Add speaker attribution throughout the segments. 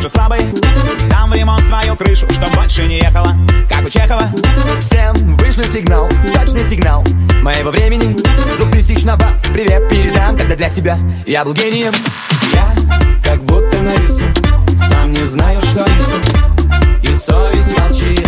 Speaker 1: же слабый. Сдам в ремонт свою крышу, чтоб больше не ехала, как у Чехова.
Speaker 2: Всем вышлю сигнал, точный сигнал моего времени с 2000-го. Привет передам, когда для себя я был гением.
Speaker 1: Я как будто на весу, сам не знаю, что несу, и совесть молчит.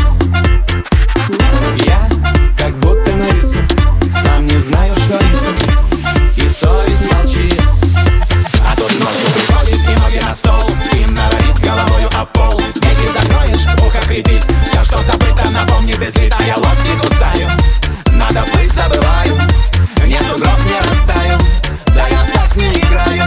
Speaker 1: Я как будто на весу, сам не знаю, что несу, и совесть молчит. А тут ночью приходит и ноги на стол, и норовит головою о пол. Веки закроешь, ухо хрипит, все, что забыто, напомнит и злит. А я локти кусаю, надо плыть забываю, не сугроб, не растаю, да я так не играю.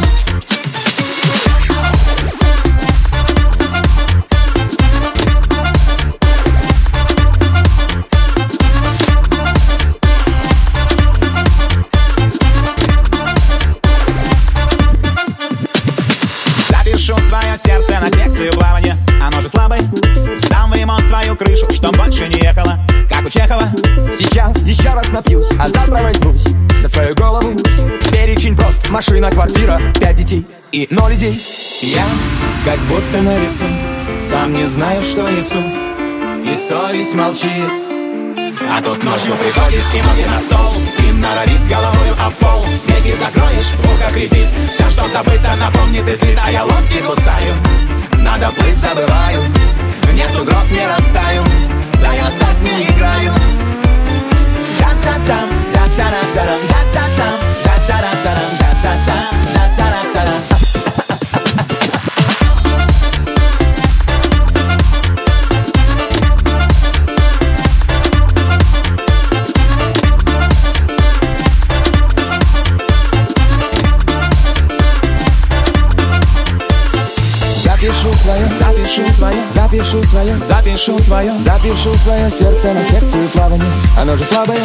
Speaker 1: Запишу свое сердце на секцию плавания, оно же слабое. Сдам в ремонт свою крышу, чтоб больше не ехала, как у Чехова.
Speaker 2: Сейчас еще раз напьюсь, а завтра возьмусь за свою голову. Перечень прост: машина, квартира, 5 детей и 0 идей.
Speaker 1: Я как будто на весу, сам не знаю, что несу, и совесть молчит. А тут ночью приходит и ноги на стол, и норовит головою о пол. Веки закроешь, ухо хрипит, все, что забыто, напомнит и злит. А я локти кусаю, надо плыть забываю, не сугроб, не растаю, да я так не играю. Да-да-дам, да-да-дам, да-да-дам, да-да-дам, да-да-дам, да-да-дам.
Speaker 2: Запишу свое сердце на секцию плавания, оно же слабое.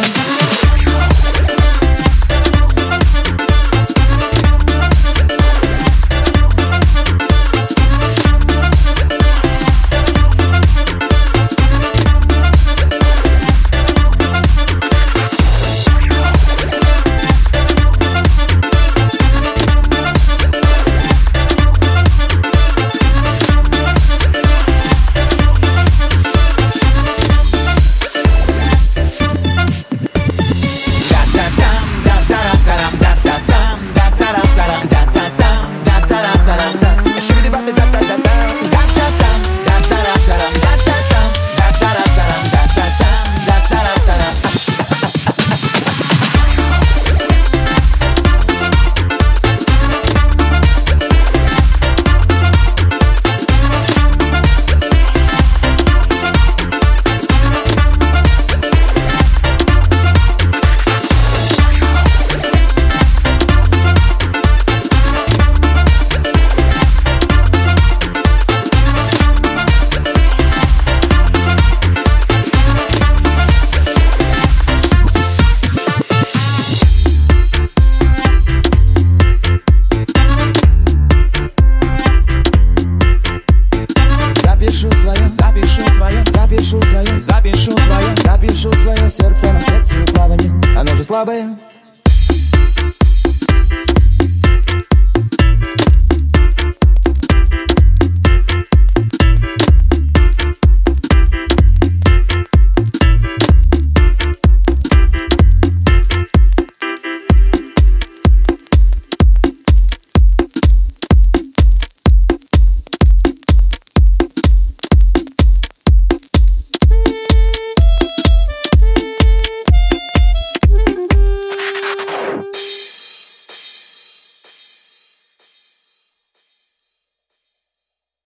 Speaker 2: Запишу свое сердце на секцию плавания, оно же слабое.